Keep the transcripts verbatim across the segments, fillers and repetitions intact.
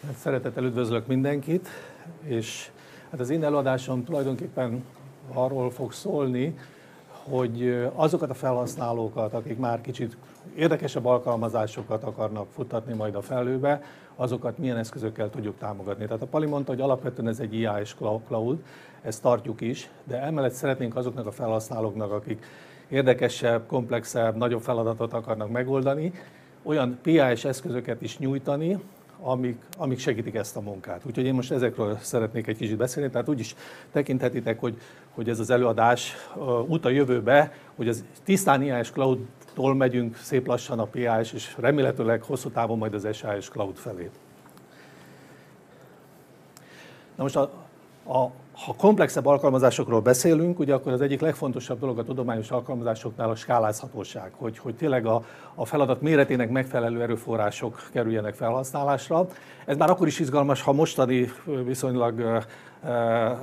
Szeretettel üdvözlök mindenkit, és hát az én előadásom tulajdonképpen arról fog szólni, hogy azokat a felhasználókat, akik már kicsit érdekesebb alkalmazásokat akarnak futtatni majd a felhőbe, azokat milyen eszközökkel tudjuk támogatni. Tehát a Pali mondta, hogy alapvetően ez egy i á es cloud, ezt tartjuk is, de emellett szeretnénk azoknak a felhasználóknak, akik érdekesebb, komplexebb, nagyobb feladatot akarnak megoldani, olyan pé á es eszközöket is nyújtani, amik, amik segítik ezt a munkát. Úgyhogy én most ezekről szeretnék egy kicsit beszélni, tehát úgy is tekinthetitek, hogy, hogy ez az előadás uh, út a jövőbe, hogy az tisztán i á es Cloud-tól megyünk szép lassan a pé á es, és remélhetőleg hosszú távon majd az es á es Cloud felé. Na most a, a Ha komplexebb alkalmazásokról beszélünk, ugye akkor az egyik legfontosabb dolog a tudományos alkalmazásoknál a skálázhatóság, hogy, hogy tényleg a, a feladat méretének megfelelő erőforrások kerüljenek felhasználásra. Ez már akkor is izgalmas, ha mostani viszonylag uh, uh,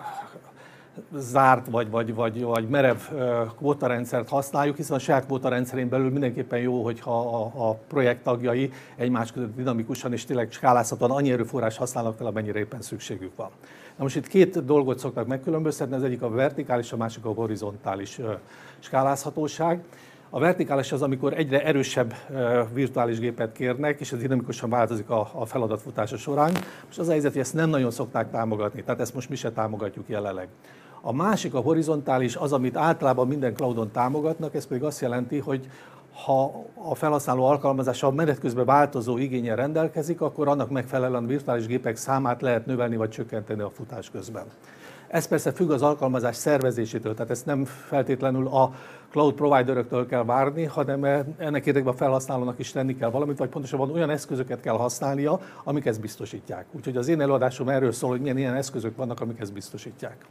zárt vagy, vagy, vagy, vagy merev kvótarendszert használjuk, hiszen a saját kvótarendszerén belül mindenképpen jó, hogyha a, a projekt tagjai egymás között dinamikusan és tényleg skálázhatóan annyi erőforrás használnak fel, amennyire éppen szükségük van. Na most itt két dolgot szoktak megkülönböztetni, az egyik a vertikális, a másik a horizontális skálázhatóság. A vertikális az, amikor egyre erősebb virtuális gépet kérnek, és ez dinamikusan változik a, a feladatfutása során. Most az a helyzet, hogy ezt nem nagyon szokták támogatni, tehát ezt most mi se támogatjuk jelenleg. A másik, a horizontális, az, amit általában minden cloudon támogatnak, ez pedig azt jelenti, hogy ha a felhasználó alkalmazása a menet közben változó igénnyel rendelkezik, akkor annak megfelelően virtuális gépek számát lehet növelni vagy csökkenteni a futás közben. Ez persze függ az alkalmazás szervezésétől, tehát ezt nem feltétlenül a cloud provideröktől kell várni, hanem ennek érdekében a felhasználónak is tenni kell valamit, vagy pontosabban olyan eszközöket kell használnia, amik ezt biztosítják. Úgyhogy az én előadásom erről szól, hogy milyen ilyen eszközök vannak, amik ezt biztosítják.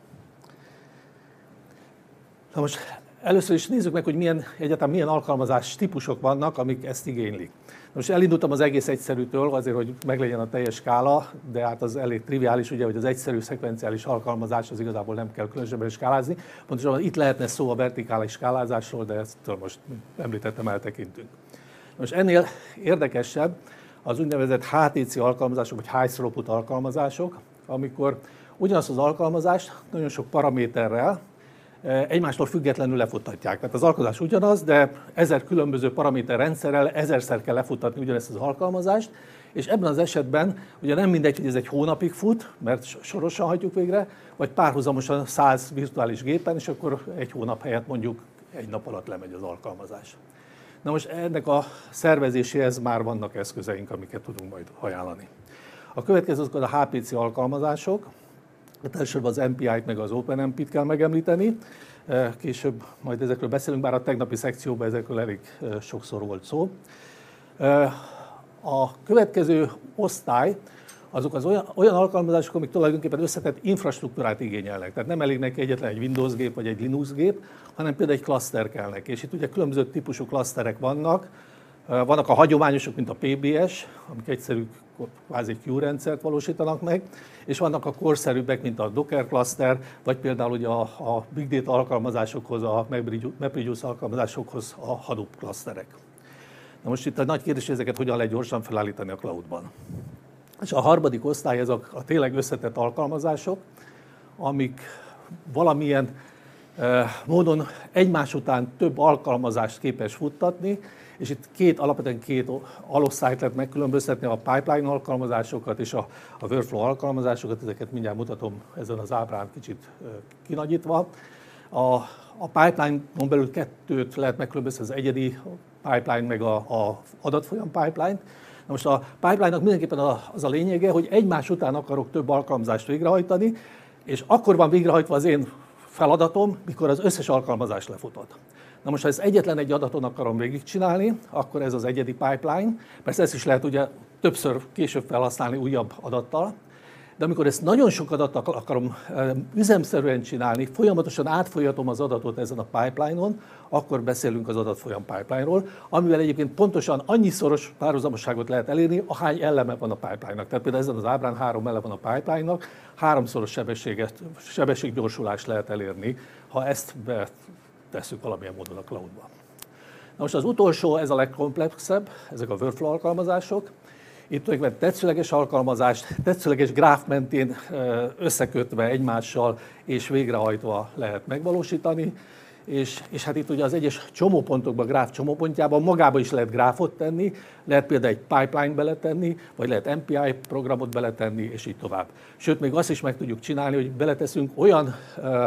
Na most először is nézzük meg, hogy milyen, egyáltalán milyen alkalmazás típusok vannak, amik ezt igénylik. Most elindultam az egész egyszerűtől, azért, hogy meglegyen a teljes skála, de hát az elég triviális, ugye, hogy az egyszerű szekvenciális alkalmazás az igazából nem kell különösebben skálázni. Pontosabban itt lehetne szó a vertikális skálázásról, de ezt most említettem, eltekintünk. Most ennél érdekesebb az úgynevezett há té cé alkalmazások, vagy High Throughput alkalmazások, amikor ugyanazt az alkalmazást nagyon sok paraméterrel, egymástól függetlenül lefuttatják. Tehát az alkalmazás ugyanaz, de ezer különböző paraméter rendszerrel ezerszer kell lefuttatni ugyanezt az alkalmazást, és ebben az esetben ugye nem mindegy, hogy ez egy hónapig fut, mert sorosan hagyjuk végre, vagy párhuzamosan száz virtuális gépen, és akkor egy hónap helyett mondjuk egy nap alatt lemegy az alkalmazás. Na most ennek a szervezéséhez már vannak eszközeink, amiket tudunk majd ajánlani. A következő azok a há pé cé alkalmazások. Elsősorban az em pé í-t meg az OpenMP-t kell megemlíteni, később majd ezekről beszélünk, bár a tegnapi szekcióban ezekről elég sokszor volt szó. A következő osztály azok az olyan, olyan alkalmazások, amik tulajdonképpen összetett infrastruktúrát igényelnek. Tehát nem elég neki egyetlen egy Windows gép vagy egy Linux gép, hanem például egy klaszter kell neki. És itt ugye különböző típusú klaszterek vannak. Vannak a hagyományosok, mint a pé bé es, amik egyszerű kvázi queue rendszert valósítanak meg, és vannak a korszerűbbek, mint a Docker cluster, vagy például ugye a, a Big Data alkalmazásokhoz, a MapReduce alkalmazásokhoz a Hadoop klaszterek. Na most itt a nagy kérdés, hogy ezeket hogyan lehet gyorsan felállítani a cloudban. És a harmadik osztály, ez a, a tényleg összetett alkalmazások, amik valamilyen eh, módon egymás után több alkalmazást képes futtatni, és itt két, alapvetően két alosztályt lehet megkülönböztetni, a pipeline alkalmazásokat és a, a workflow alkalmazásokat, ezeket mindjárt mutatom ezen az ábrán kicsit kinagyítva. A, a pipeline-on belül kettőt lehet megkülönböztetni, az egyedi pipeline meg a, a adatfolyam pipeline. Na most a pipeline-nak mindenképpen az a lényege, hogy egymás után akarok több alkalmazást végrehajtani, és akkor van végrehajtva az én feladatom, mikor az összes alkalmazás lefutott. Na most, ha ezt egyetlen egy adaton akarom végigcsinálni, akkor ez az egyedi pipeline. Persze ezt is lehet ugye többször később felhasználni újabb adattal, de amikor ezt nagyon sok adattal akarom üzemszerűen csinálni, folyamatosan átfolyatom az adatot ezen a pipeline-on, akkor beszélünk az adatfolyam pipeline-ról, amivel egyébként pontosan annyi-szoros párhuzamosságot lehet elérni, ahány eleme van a pipeline-nak. Tehát például ezen az ábrán három eleme van a pipeline-nak, háromszoros sebességet, sebességgyorsulást lehet elérni, ha ezt betesszük valamilyen módon a cloudba. Na most az utolsó, ez a legkomplexebb, ezek a workflow alkalmazások. Itt tulajdonképpen tetszőleges alkalmazást, tetszőleges gráf mentén összekötve egymással és végrehajtva lehet megvalósítani. És, és hát itt ugye az egyes csomópontokban, gráf csomópontjában magába is lehet gráfot tenni, lehet például egy pipeline beletenni, vagy lehet em pé i programot beletenni, és így tovább. Sőt, még azt is meg tudjuk csinálni, hogy beleteszünk olyan uh,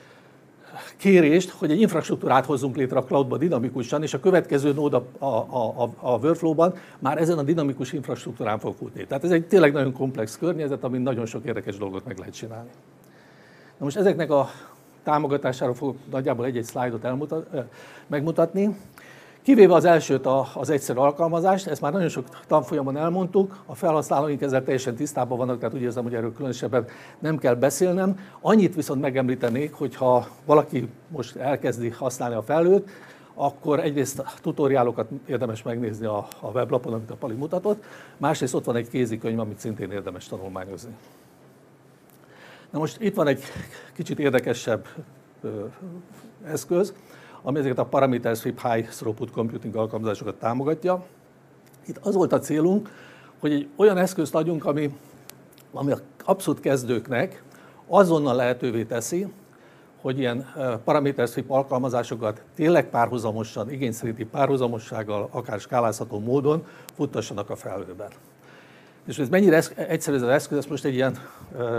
kérést, hogy egy infrastruktúrát hozzunk létre a cloudba dinamikusan, és a következő nód a, a, a, a workflow-ban már ezen a dinamikus infrastruktúrán fog futni. Tehát ez egy tényleg nagyon komplex környezet, amin nagyon sok érdekes dolgot meg lehet csinálni. Na most ezeknek a támogatására fogok nagyjából egy-egy szlájdot elmutat, megmutatni. Kivéve az elsőt, az egyszerű alkalmazást, ezt már nagyon sok tanfolyamon elmondtuk, a felhasználóink ezzel teljesen tisztában vannak, tehát úgy érzem, hogy erről különösebben nem kell beszélnem. Annyit viszont megemlítenék, hogyha valaki most elkezdi használni a felhőt, akkor egyrészt tutoriálokat érdemes megnézni a, a weblapon, amit a Pali mutatott, másrészt ott van egy kézikönyv, amit szintén érdemes tanulmányozni. Na most itt van egy kicsit érdekesebb ö, eszköz, ami ezeket a Parameter Sweep High Throughput Computing alkalmazásokat támogatja. Itt az volt a célunk, hogy egy olyan eszközt adjunk, ami, ami abszolút kezdőknek azonnal lehetővé teszi, hogy ilyen Parameter Sweep alkalmazásokat tényleg párhuzamosan, igény szerinti párhuzamossággal, akár skálázható módon futtassanak a felhőben. És ez mennyire egyszerű ez az eszköz, ezt most egy ilyen uh,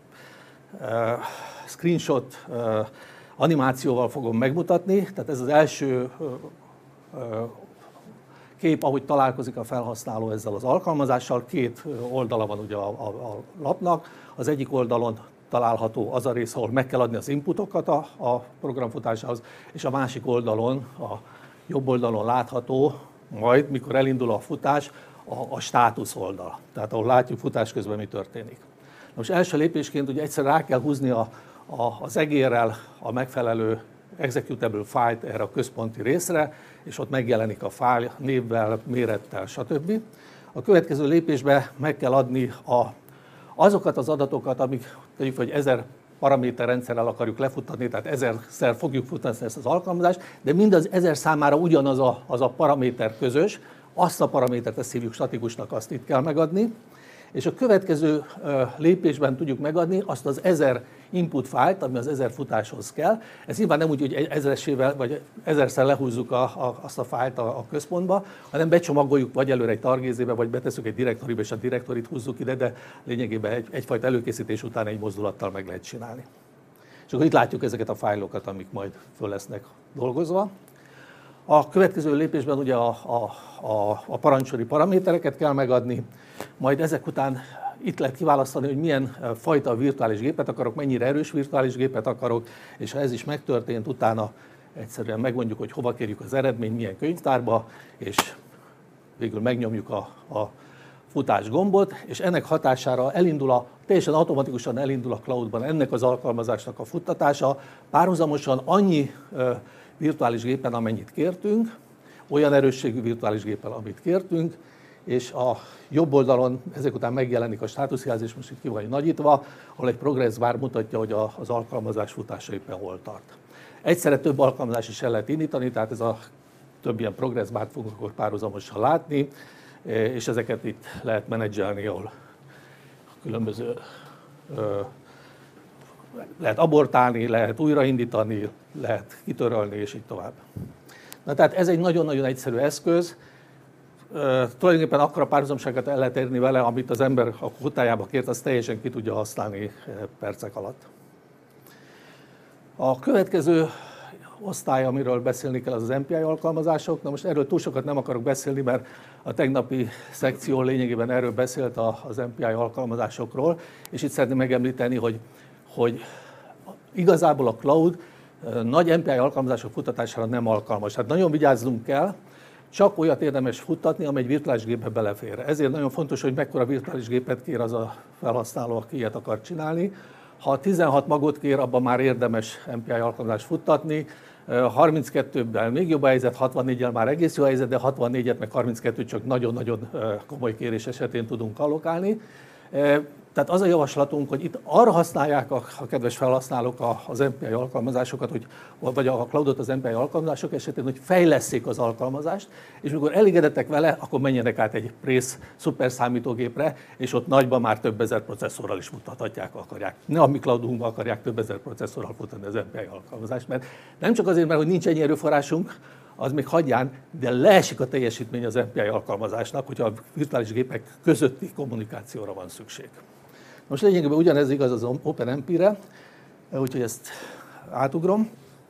uh, screenshot uh, animációval fogom megmutatni. Tehát ez az első uh, uh, kép, ahogy találkozik a felhasználó ezzel az alkalmazással. Két oldala van ugye a, a, a lapnak. Az egyik oldalon található az a rész, ahol meg kell adni az inputokat a, a program futásához, és a másik oldalon, a jobb oldalon látható majd, mikor elindul a futás, a, a státusz oldal. Tehát ahol látjuk futás közben mi történik. Most első lépésként ugye egyszer rá kell húzni a, a, az egérrel a megfelelő executable fájlt erre a központi részre, és ott megjelenik a fájl névvel, mérettel, stb. A következő lépésben meg kell adni a, azokat az adatokat, amik tegyük, hogy ezer paraméter rendszerrel akarjuk lefuttatni, tehát ezerszer fogjuk futtatni ezt az alkalmazást, de mindaz ezer számára ugyanaz a, az a paraméter közös, azt a paramétert, ezt hívjuk statikusnak, azt itt kell megadni, és a következő lépésben tudjuk megadni azt az ezer input fájlt, ami az ezer futáshoz kell. Ez nyilván nem úgy, hogy ezeresével vagy ezerszer lehúzzuk a, a, azt a fájlt a, a központba, hanem becsomagoljuk vagy előre egy targézébe, vagy beteszünk egy direktoriba, és a direktorit húzzuk ide, de lényegében egy, egyfajta előkészítés után egy mozdulattal meg lehet csinálni. És akkor itt látjuk ezeket a fájlokat, amik majd föl lesznek dolgozva. A következő lépésben ugye a, a, a, a parancsori paramétereket kell megadni, majd ezek után itt lehet kiválasztani, hogy milyen fajta virtuális gépet akarok, mennyire erős virtuális gépet akarok, és ha ez is megtörtént, utána egyszerűen megmondjuk, hogy hova kérjük az eredményt, milyen könyvtárba, és végül megnyomjuk a, a futás gombot, és ennek hatására elindul a, teljesen automatikusan elindul a cloudban ennek az alkalmazásnak a futtatása, párhuzamosan annyi virtuális gépen, amennyit kértünk, olyan erősségű virtuális gépen, amit kértünk, és a jobb oldalon ezek után megjelenik a státuszjelzés, most itt ki van nagyítva, ahol egy progress bar mutatja, hogy az alkalmazás futása éppen hol tart. Egyszerre több alkalmazás is el lehet indítani, tehát ez a több ilyen progress bart fogunk akkor párhuzamosan látni, és ezeket itt lehet menedzselni, ahol különböző lehet abortálni, lehet újraindítani, lehet kitörölni, és így tovább. Na, tehát ez egy nagyon-nagyon egyszerű eszköz. Uh, tulajdonképpen akkora párhuzamságot el lehet érni vele, amit az ember a kutájába kért, azt teljesen ki tudja használni percek alatt. A következő osztály, amiről beszélni kell, az az em pé i alkalmazások. Na most erről túl sokat nem akarok beszélni, mert a tegnapi szekció lényegében erről beszélt az em pé i alkalmazásokról, és itt szeretném megemlíteni, hogy, hogy igazából a cloud nagy em pé i alkalmazások futtatására nem alkalmas. Tehát nagyon vigyázzunk kell, csak olyat érdemes futtatni, amely egy virtuális gépbe belefér. Ezért nagyon fontos, hogy mekkora virtuális gépet kér az a felhasználó, aki ilyet akar csinálni. Ha tizenhat magot kér, abban már érdemes em pé i alkalmazást futtatni. harminckettővel még jobb a helyzet, hatvannégyel már egész jó a helyzet, de hatvannégyet meg harminckettőt csak nagyon-nagyon komoly kérés esetén tudunk allokálni. Tehát az a javaslatunk, hogy itt arra használják a, a kedves felhasználók az em pé i alkalmazásokat, hogy, vagy a cloudot az em pé i alkalmazások esetén, hogy fejlesszék az alkalmazást, és amikor elégedettek vele, akkor menjenek át egy prész szuper számítógépre, és ott nagyban már több ezer processzorral is mutathatják, akarják. Ne a mi cloudunkban akarják több ezer processzorral futni az em pé i alkalmazást, mert nem csak azért, mert hogy nincs ennyi erőforrásunk, az még hagyján, de leesik a teljesítmény az em pé i alkalmazásnak, hogyha a virtuális gépek közötti kommunikációra van szükség. Most lényegében ugyanez igaz az OpenMP-re, úgyhogy ezt átugrom.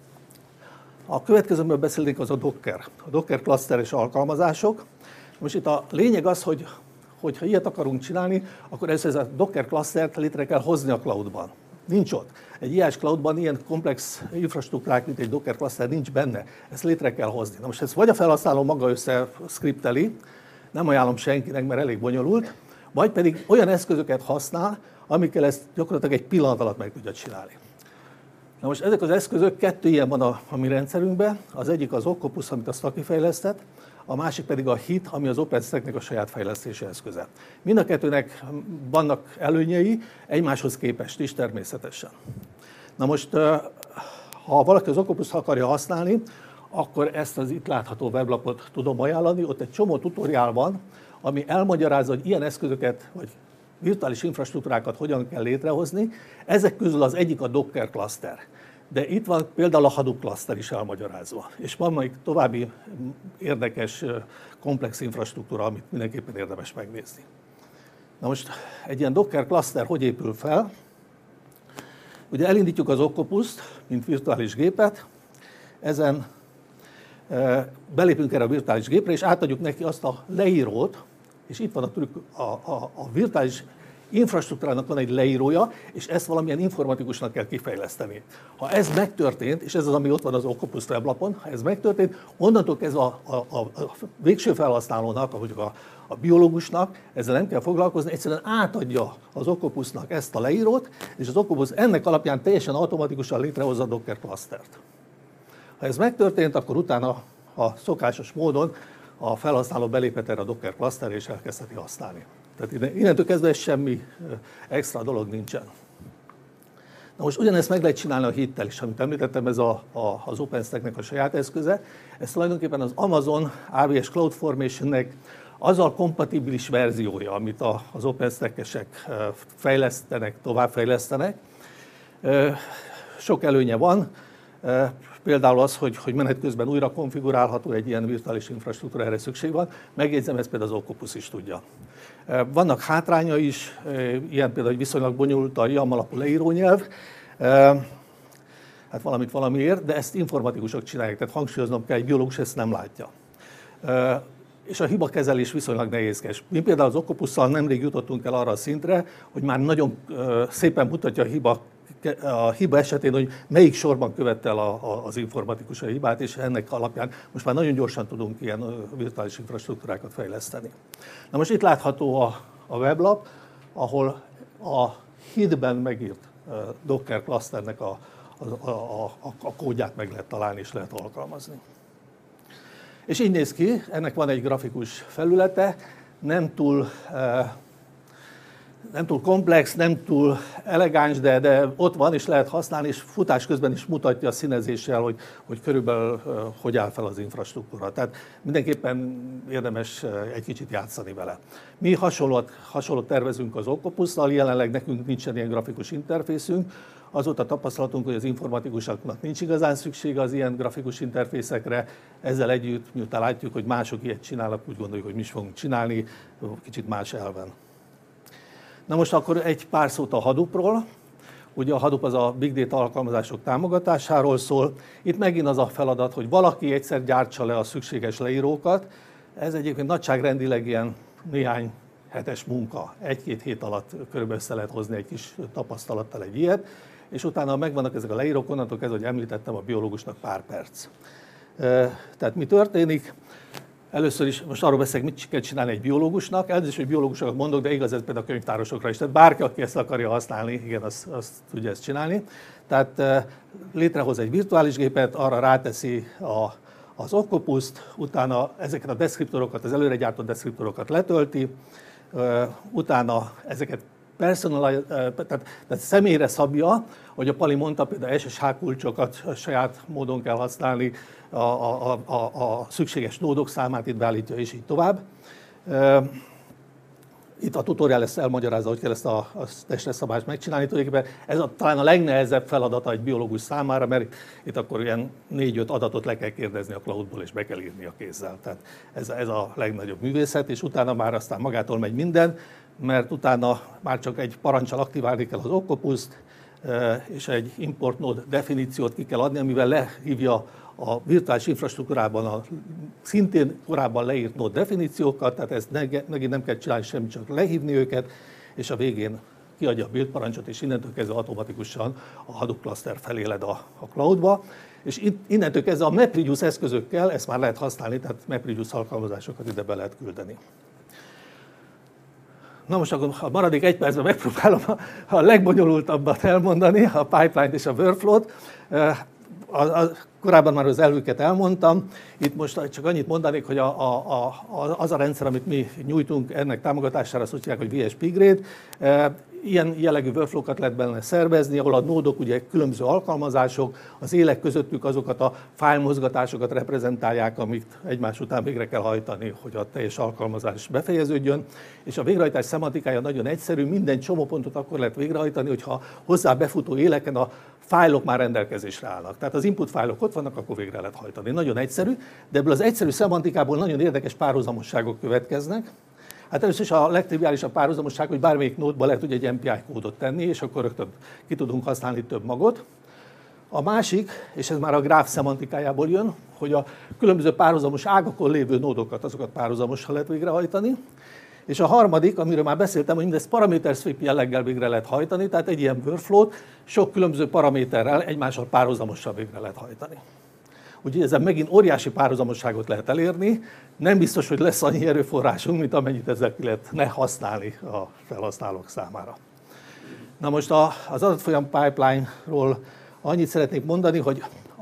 A következőből beszélnék az a Docker. A Docker klaszteres alkalmazások. Most itt a lényeg az, hogy hogy ha ilyet akarunk csinálni, akkor először ez a Docker klasztert létre kell hozni a cloudban. Nincs ott. Egy i á-s cloudban ilyen komplex infrastruktúrák, mint egy Docker klaszter nincs benne. Ezt létre kell hozni. Na most ezt vagy a felhasználó maga összeskripteli, nem ajánlom senkinek, mert elég bonyolult, vagy pedig olyan eszközöket használ, amikkel ezt gyakorlatilag egy pillanat alatt meg tudja csinálni. Na most ezek az eszközök, kettő ilyen van a, a mi rendszerünkben, az egyik az Octopus, amit a Staki fejlesztett, a másik pedig a Hit, ami az OpenStack-nek a saját fejlesztési eszköze. Mind a kettőnek vannak előnyei, egymáshoz képest is természetesen. Na most, ha valaki az Octopus akarja használni, akkor ezt az itt látható weblapot tudom ajánlani, ott egy csomó tutoriál van, ami elmagyarázza, hogy ilyen eszközöket, vagy virtuális infrastruktúrákat hogyan kell létrehozni. Ezek közül az egyik a Docker cluster. De itt van például a Hadoop cluster is elmagyarázva. És van még további érdekes, komplex infrastruktúra, amit mindenképpen érdemes megnézni. Na most egy ilyen Docker cluster hogy épül fel? Ugye elindítjuk az Octopust, mint virtuális gépet, ezen belépünk erre a virtuális gépre, és átadjuk neki azt a leírót, és itt van a trükk, a, a, a virtuális infrastruktúrának van egy leírója, és ezt valamilyen informatikusnak kell kifejleszteni. Ha ez megtörtént, és ez az, ami ott van az Octopus weblapon, ha ez megtörtént, onnantól kezdve a, a, a, a végső felhasználónak, ahogy a, a biológusnak, ezzel nem kell foglalkozni, egyszerűen átadja az Octopusnak ezt a leírót, és az Octopus ennek alapján teljesen automatikusan létrehozza a Docker clustert. Ha ez megtörtént, akkor utána a szokásos módon a felhasználó beléphet erre a Docker clusterre és elkezdheti használni. Tehát innentől kezdve semmi extra dolog nincsen. Na most ugyanezt meg lehet csinálni a Hittel is, amit említettem, ez a, a, az OpenStack-nek a saját eszköze. Ez tulajdonképpen az Amazon á vé es CloudFormation-nek azzal kompatibilis verziója, amit a, az OpenStack-esek fejlesztenek, továbbfejlesztenek. Sok előnye van. Például az, hogy, hogy menet közben újra konfigurálható egy ilyen virtuális infrastruktúra, erre szükség van. Megjegyzem, ezt például az Octopus is tudja. Vannak hátránya is, ilyen például, hogy viszonylag bonyolult a YAM alapú leírónyelv. Hát valamit valamiért, de ezt informatikusok csinálják, tehát hangsúlyoznom kell, egy biológus ezt nem látja. És a hibakezelés viszonylag nehézkes. Mi például az Octopusszal nemrég jutottunk el arra a szintre, hogy már nagyon szépen mutatja a hiba, a hiba esetén, hogy melyik sorban követte el a, a, az informatikus a hibát, és ennek alapján most már nagyon gyorsan tudunk ilyen virtuális infrastruktúrákat fejleszteni. Na most itt látható a, a weblap, ahol a Hitben megírt Docker clusternek a, a, a, a, a kódját meg lehet találni és lehet alkalmazni. És így néz ki, ennek van egy grafikus felülete, nem túl, nem túl komplex, nem túl elegáns, de, de ott van és lehet használni, és futás közben is mutatja a színezéssel, hogy, hogy körülbelül hogy áll fel az infrastruktúra. Tehát mindenképpen érdemes egy kicsit játszani vele. Mi hasonlót, hasonlót tervezünk az Octopusszal, jelenleg nekünk nincsen ilyen grafikus interfészünk. Az volt a tapasztalatunk, hogy az informatikusoknak nincs igazán szüksége az ilyen grafikus interfészekre. Ezzel együtt, miután látjuk, hogy mások ilyet csinálnak, úgy gondoljuk, hogy mi is fogunk csinálni, kicsit más elven. Na most akkor egy pár szót a Hadoopról. Ugye a Hadoop az a Big Data alkalmazások támogatásáról szól. Itt megint az a feladat, hogy valaki egyszer gyártsa le a szükséges leírókat. Ez egyébként nagyságrendileg ilyen néhány hetes munka. Egy-két hét alatt körülbelül össze lehet hozni egy kis tapasztalattal egy ilyet, és utána megvannak ezek a leírók, onnantól kezdve, hogy említettem, a biológusnak pár perc. Tehát mi történik? Először is most arról beszélek, mit kell csinálni egy biológusnak. Elnézést, hogy biológusokat mondok, de igaz ez például a könyvtárosokra is. Tehát bárki, aki ezt akarja használni, igen, azt, azt tudja ezt csinálni. Tehát létrehoz egy virtuális gépet, arra ráteszi a, az Octopust, utána ezeket a deskriptorokat, az előre gyártott deskriptorokat letölti, utána ezeket personalize, tehát, tehát személyre szabja, hogy a Pali mondta, például es es há kulcsokat saját módon kell használni, a, a, a, a szükséges nódok számát itt beállítja, és így tovább. Itt a tutorial ezt elmagyarázza, hogy kell ezt a, a testre szabást megcsinálni. Tulajdonképpen ez a, talán a legnehezebb feladata egy biológus számára, mert itt akkor ilyen négy-öt adatot le kell kérdezni a cloudból, és be kell írni a kézzel. Tehát ez, ez a legnagyobb művészet, és utána már aztán magától megy minden, mert utána már csak egy parancsal aktiválni kell az Octopuszt, és egy import node definíciót ki kell adni, amivel lehívja a virtuális infrastruktúrában a szintén korábban leírt node definíciókat, tehát ezt megint nem kell csinálni semmit, csak lehívni őket, és a végén kiadja a build parancsot, és innentől kezdve automatikusan a Hadoop cluster felé led a, a cloudba. És innentől kezdve a MapReduce eszközökkel ezt már lehet használni, tehát MapReduce alkalmazásokat ide be lehet küldeni. Na most akkor a maradék egy percben megpróbálom a, a legbonyolultabbat elmondani, a pipeline-t és a workflow-t. A, a, korábban már az elvüket elmondtam, itt most csak annyit mondanék, hogy a, a, a, az a rendszer, amit mi nyújtunk ennek támogatására, azt úgy hívják, hogy vé es pé Grade. Ilyen jellegű workflow-kat lehet benne szervezni, ahol a nódok ugye különböző alkalmazások, az élek közöttük azokat a fájlmozgatásokat reprezentálják, amit egymás után végre kell hajtani, hogy a teljes alkalmazás befejeződjön. És a végrehajtás szemantikája nagyon egyszerű, minden csomópontot akkor lehet végrehajtani, hogyha hozzá befutó éleken a fájlok már rendelkezésre állnak. Tehát az input fájlok ott vannak, akkor végre lehet hajtani. Nagyon egyszerű, de ebből az egyszerű szemantikából nagyon érdekes párhuzamosságok következnek. Hát először is a legtriviálisabb párhuzamosság, hogy bármelyik nódba lehet ugye egy em pé i kódot tenni, és akkor rögtön ki tudunk használni több magot. A másik, és ez már a gráf szemantikájából jön, hogy a különböző párhuzamos ágakon lévő nódokat, azokat párhuzamosan lehet végrehajtani. És a harmadik, amiről már beszéltem, hogy mindezt paraméter sweep jelleggel végre lehet hajtani, tehát egy ilyen workflow-t sok különböző paraméterrel egymással párhuzamosan végre lehet hajtani. Úgyhogy ezzel megint óriási párhuzamosságot lehet elérni, nem biztos, hogy lesz annyi erőforrásunk, mint amennyit ezzel ki lehetne használni a felhasználók számára. Na most az adatfolyam pipeline-ról annyit szeretnék mondani, hogy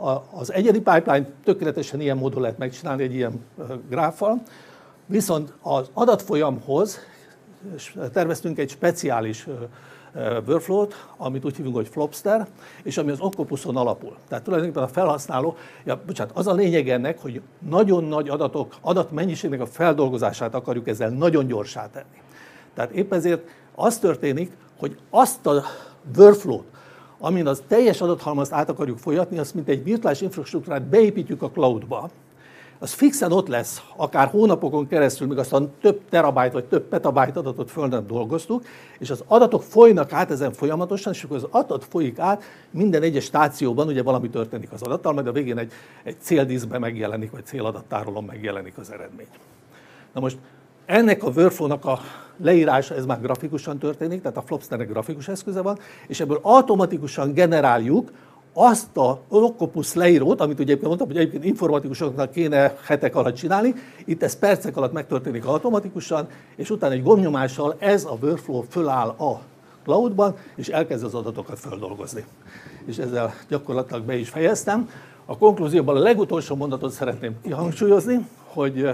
az egyedi pipeline tökéletesen ilyen módon lehet megcsinálni egy ilyen gráffal, viszont az adatfolyamhoz terveztünk egy speciális workflow-t, amit úgy hívunk, hogy Flopster, és ami az Octopuson alapul. Tehát tulajdonképpen a felhasználó, ja, bocsánat, az a lényeg ennek, hogy nagyon nagy adatok, adatmennyiségnek a feldolgozását akarjuk ezzel nagyon gyorsá tenni. Tehát épp ezért az történik, hogy azt a workflow-t, amin az teljes adathalmazt át akarjuk folyatni, azt mint egy virtuális infrastruktúrát beépítjük a cloudba, az fixen ott lesz, akár hónapokon keresztül, míg aztán több terabájt vagy több petabájt adatot föl nem dolgoztuk, és az adatok folynak át ezen folyamatosan, és akkor az adat folyik át minden egyes stációban, ugye valami történik az adattal, majd a végén egy, egy céldiszkben megjelenik, vagy céladattárolón megjelenik az eredmény. Na most ennek a workflow-nak a leírása, ez már grafikusan történik, tehát a Flopsternek grafikus eszköze van, és ebből automatikusan generáljuk azt a Octopus leírót, amit ugye mondtam, hogy egyébként informatikusoknak kéne hetek alatt csinálni, itt ez percek alatt megtörténik automatikusan, és utána egy gombnyomással ez a workflow föláll a cloudban, és elkezd az adatokat földolgozni. És ezzel gyakorlatilag be is fejeztem. A konklúzióban a legutolsó mondatot szeretném kihangsúlyozni, hogy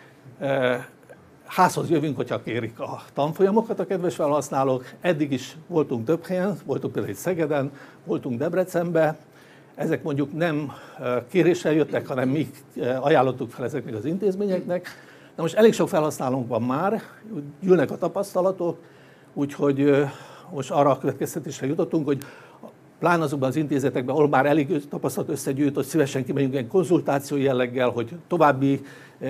e, házhoz jövünk, hogyha kérik a tanfolyamokat a kedves felhasználók. Eddig is voltunk több helyen, voltunk például itt Szegeden, voltunk Debrecenben. Ezek mondjuk nem kéréssel jöttek, hanem mi ajánlottuk fel ezeknek az intézményeknek. De most elég sok felhasználónk van már, gyűlnek a tapasztalatok, úgyhogy most arra a következtetésre jutottunk, hogy pláne azokban az intézetekben, ahol már elég tapasztalat összegyűjt, hogy szívesen kimegyünk ilyen konzultáció jelleggel, hogy további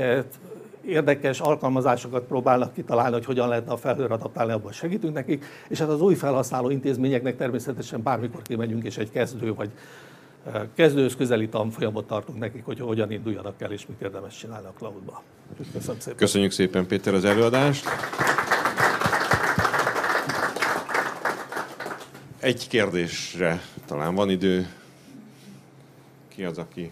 érdekes alkalmazásokat próbálnak kitalálni, hogy hogyan lehetne a felhőre adaptálni, abban segítünk nekik, és hát az új felhasználó intézményeknek természetesen bármikor kimegyünk, és egy kezdő vagy kezdőhöz közeli tanfolyamot tartunk nekik, hogy hogyan induljanak el, és mit érdemes csinálni a cloudba. Köszönöm szépen. Köszönjük szépen, Péter, az előadást. Egy kérdésre talán van idő. Ki az, aki...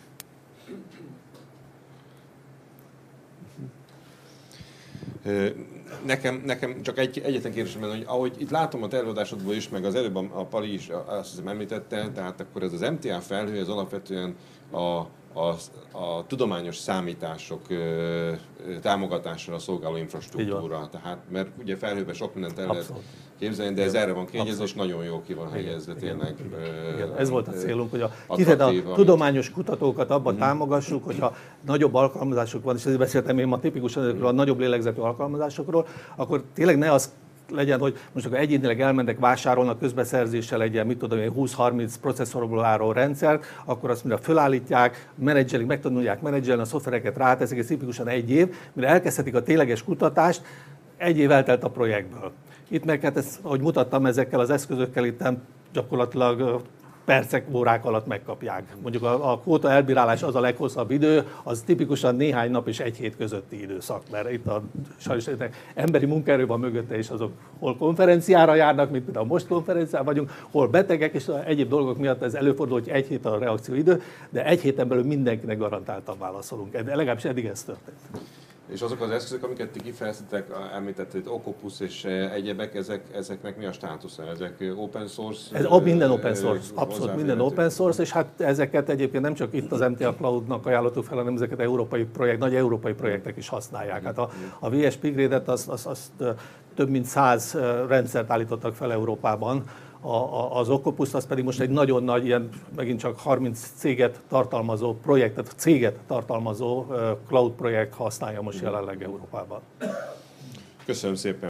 Nekem, nekem csak egy, egyetlen kérdésem, hogy ahogy itt látom a te előadásodból is, meg az előbb a Pali is azt hiszem említette, tehát akkor ez az em té á felhő, ez alapvetően a, a, a tudományos számítások ö, támogatásra szolgáló infrastruktúra. Tehát, mert ugye felhőben sok mindent el lehet képzelni, de ez erre van kiegyezve, és nagyon jó ki van helyezve tényleg. Igen, igen. Ez volt a célunk, hogy a, attraktív, a tudományos kutatókat abban uh-huh. támogassuk, hogyha nagyobb alkalmazások van, és ezért beszéltem én ma tipikusan ezekről a nagyobb lélegzetű alkalmazásokról, akkor tényleg ne az legyen, hogy most akkor egyénileg elmennek, vásárolnak közbeszerzéssel egy ilyen, mit tudom én, húsz-harminc processzorból álló rendszert, akkor azt mire fölállítják, menedzselik, megtanulják menedzselni, a szoftvereket ráteszik, ez tipikusan egy év, mire elkezdhetik a tényleges kutatást, egy év eltelt a projektből. Itt meg, hát ezt, ahogy mutattam, ezekkel az eszközökkel itt gyakorlatilag percek, órák alatt megkapják. Mondjuk a, a kvóta elbírálás az a leghosszabb idő, az tipikusan néhány nap és egy hét közötti időszak, mert itt a sajnos emberi munkaerő van mögötte, és azok hol konferenciára járnak, mint például most konferencián vagyunk, hol betegek, és egyéb dolgok miatt ez előfordul, hogy egy hét a reakcióidő, de egy héten belül mindenkinek garantáltan válaszolunk. De legalábbis eddig ez történt. És azok az eszközök, amiket ti kifejeztetek, említetted, Ocopus és egyebek, ezek, ezeknek mi a státusza? Ezek open source? Ez minden open source, abszolút minden open source, és hát ezeket egyébként nem csak itt az em té á Cloud-nak ajánlottuk fel, hanem ezeket európai projekt, nagy európai projektek is használják. Hát a, a vé es Pigrid-et azt az, az, több mint száz rendszert állítottak fel Európában, A, a, az Ocopus az pedig most egy nagyon nagy, ilyen megint csak harminc céget tartalmazó projektet, céget tartalmazó cloud projekt használja most jelenleg Európában. Köszönöm szépen.